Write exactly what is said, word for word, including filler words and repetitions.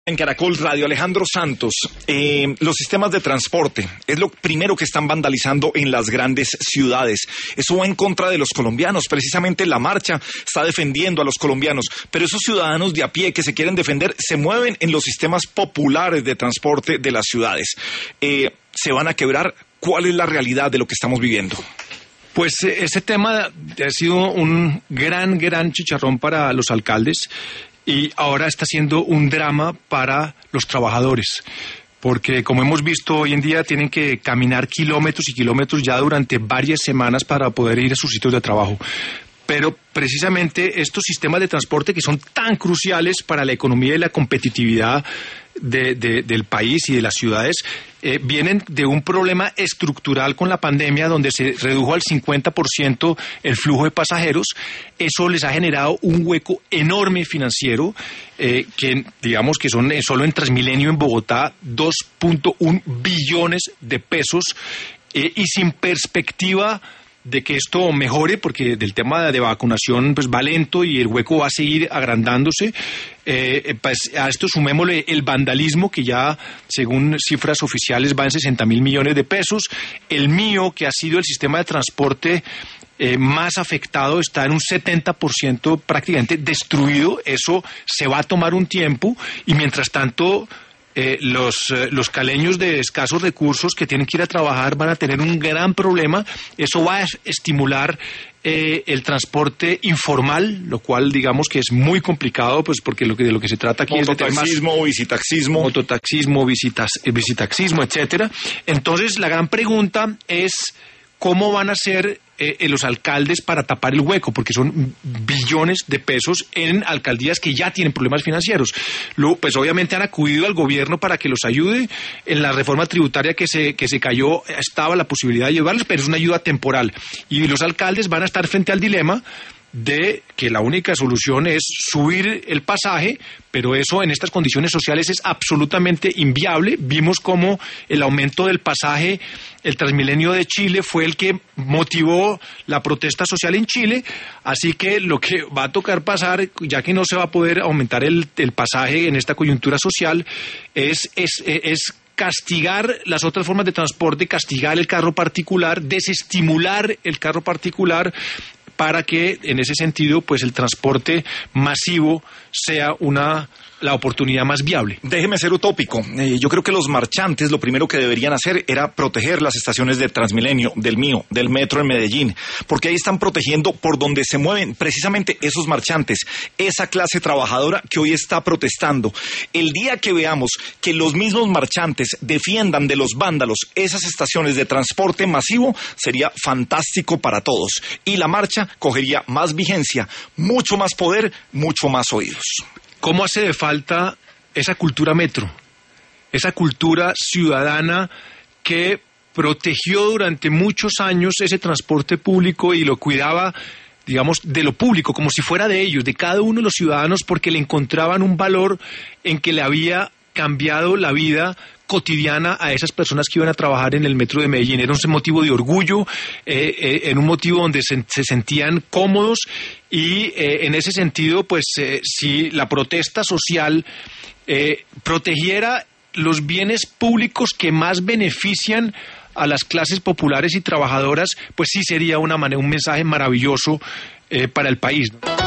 En Caracol Radio, Alejandro Santos, eh, los sistemas de transporte es lo primero que están vandalizando en las grandes ciudades. Eso va en contra de los colombianos. Precisamente la marcha está defendiendo a los colombianos, pero esos ciudadanos de a pie que se quieren defender se mueven en los sistemas populares de transporte de las ciudades. Eh, ¿Se van a quebrar? ¿Cuál es la realidad de lo que estamos viviendo? Pues eh, ese tema ha sido un gran, gran chicharrón para los alcaldes. Y ahora está siendo un drama para los trabajadores, porque como hemos visto hoy en día tienen que caminar kilómetros y kilómetros ya durante varias semanas para poder ir a sus sitios de trabajo. Pero precisamente estos sistemas de transporte que son tan cruciales para la economía y la competitividad de, de, del país y de las ciudades, eh, vienen de un problema estructural con la pandemia donde se redujo al cincuenta por ciento el flujo de pasajeros. Eso les ha generado un hueco enorme financiero, eh, que digamos que son eh, solo en Transmilenio en Bogotá dos punto uno billones de pesos, eh, y sin perspectiva de que esto mejore, porque del tema de vacunación pues va lento y el hueco va a seguir agrandándose. Eh, pues a esto sumémosle el vandalismo, que ya según cifras oficiales va en sesenta mil millones de pesos. El mío, que ha sido el sistema de transporte eh, más afectado, está en un setenta por ciento prácticamente destruido. Eso se va a tomar un tiempo y mientras tanto Eh, los, eh, los caleños de escasos recursos que tienen que ir a trabajar van a tener un gran problema. Eso va a estimular eh, el transporte informal, lo cual digamos que es muy complicado, pues porque lo que, de lo que se trata aquí es de temas... Mototaxismo, visitaxismo. Mototaxismo, visitas, eh, visitaxismo, etcétera. Entonces la gran pregunta es ¿cómo van a ser eh, los alcaldes para tapar el hueco? Porque son billones de pesos en alcaldías que ya tienen problemas financieros. Luego, pues obviamente han acudido al gobierno para que los ayude. En la reforma tributaria que se, que se cayó estaba la posibilidad de ayudarles, pero es una ayuda temporal. Y los alcaldes van a estar frente al dilema de que la única solución es subir el pasaje, pero eso en estas condiciones sociales es absolutamente inviable. Vimos cómo el aumento del pasaje, el Transmilenio de Chile, fue el que motivó la protesta social en Chile, así que lo que va a tocar pasar, ya que no se va a poder aumentar el, el pasaje en esta coyuntura social, es, es, es castigar las otras formas de transporte, castigar el carro particular, desestimular el carro particular, para que en ese sentido pues el transporte masivo sea una la oportunidad más viable. Déjeme ser utópico. Eh, yo creo que los marchantes lo primero que deberían hacer era proteger las estaciones de Transmilenio, del mío, del metro en Medellín, porque ahí están protegiendo por donde se mueven precisamente esos marchantes, esa clase trabajadora que hoy está protestando. El día que veamos que los mismos marchantes defiendan de los vándalos esas estaciones de transporte masivo, sería fantástico para todos. Y la marcha cogería más vigencia, mucho más poder, mucho más oídos. ¿Cómo hace de falta esa cultura metro? Esa cultura ciudadana que protegió durante muchos años ese transporte público y lo cuidaba, digamos, de lo público, como si fuera de ellos, de cada uno de los ciudadanos, porque le encontraban un valor en que le había cambiado la vida cotidiana a esas personas que iban a trabajar en el metro de Medellín. Era un motivo de orgullo, eh, eh, en un motivo donde se, se sentían cómodos y eh, en ese sentido, pues eh, si la protesta social eh, protegiera los bienes públicos que más benefician a las clases populares y trabajadoras, pues sí sería una manera, un mensaje maravilloso eh, para el país, ¿no?